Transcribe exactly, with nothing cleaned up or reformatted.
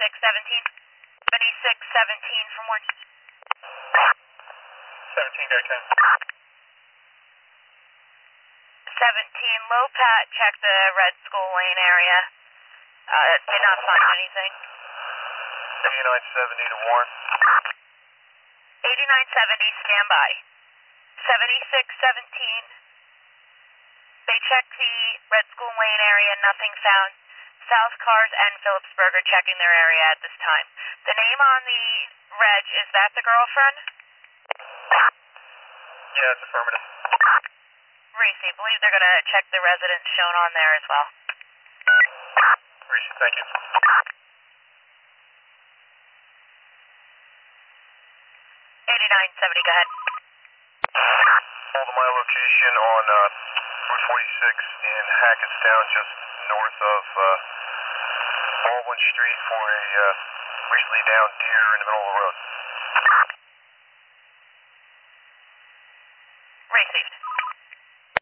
seventy-six seventeen. seventy-six seventeen from Orange. seventeen, got ten. seventeen, low pat, check the Red School Lane area. Uh, did not find anything. eighty-nine seventy to Warren. eighty-nine seventy, stand by. seventy-six seventeen. They checked the Red School Lane area, nothing found. South Cars and Phillipsburg are checking their area at this time. The name on the reg, is that the girlfriend? Yeah, it's affirmative. Reese, believe they're going to check the residence shown on there as well. Reese, thank you. eighty-nine seventy, go ahead. Hold my location on uh, Route forty-six in Hackettstown, just north of uh, Baldwin Street for a uh, recently downed deer in the middle of the road. Received.